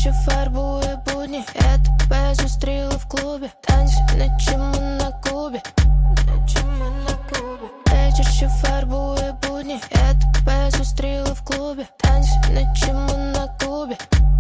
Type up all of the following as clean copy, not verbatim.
що фарбує будні. Я тебе зустріла в клубі. Танці, наче ми на Кубі. Вечір, що фарбує будні. Я тебе зустріла в клубі. Танці, наче ми на Кубі.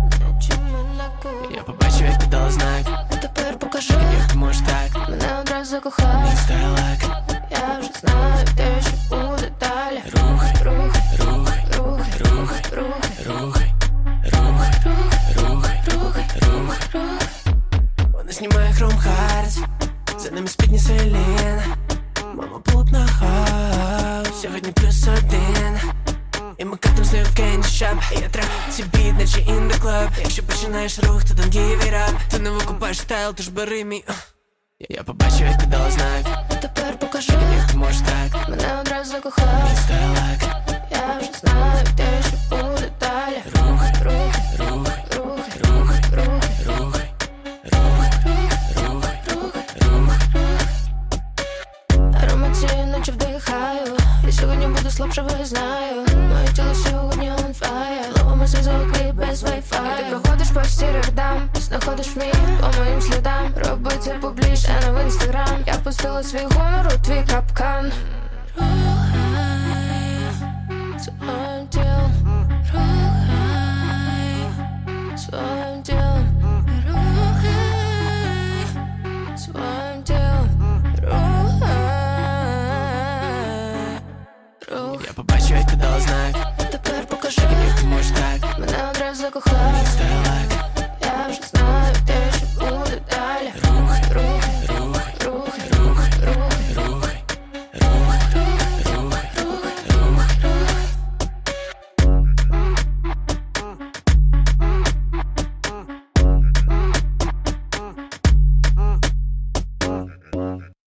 Я побачив, як ти дала знак. А тепер покажи, як ти можеш так мене одразу закохав. Мій стайлак. Я вже знаю, де що буде далі. Рухай, Рухай, рухай, рухай, рухай, рухай, рухай, рухай, рухай, рухай, рухай. Вона знімає Chrome Hearts, за ними спітні Селена. Мама плотна хаус, сьогодні +1. І ми катим з нею в Candy Shop. І я трахну ці біт, наче in the club. Якщо починаєш рух, то don't give it up. Ти не викупаєш стайл, тож бери мій. Я побачив, як ти дала знак. а тепер покажи, як ти можеш так мене одразу закохав. Мій стайлак. Я вже знаю, де що буде далі. Рухай, Рухай, рухай, рухай, рухай, рухай, рухай, рухай, рухай, рухай. аромат цієї ночі вдихаю. І сьогодні буду слабше, бо я знаю. Моє тіло сьогодні on fire. Ловимо зв'язок і без Wi-Fi. Ти проходиш по сірих дам, знаходиш мій по моїм слідам. Роби це публічно, а не в інстаграм. Я впустила свій гонор у твій капкан. Рухай своїм тілом, рухай своїм тілом, рухай своїм тілом, рухай. Я побачив, як ти дала знак. А тепер покажи, як ти можеш так мене одразу закохав. Мій стайлак.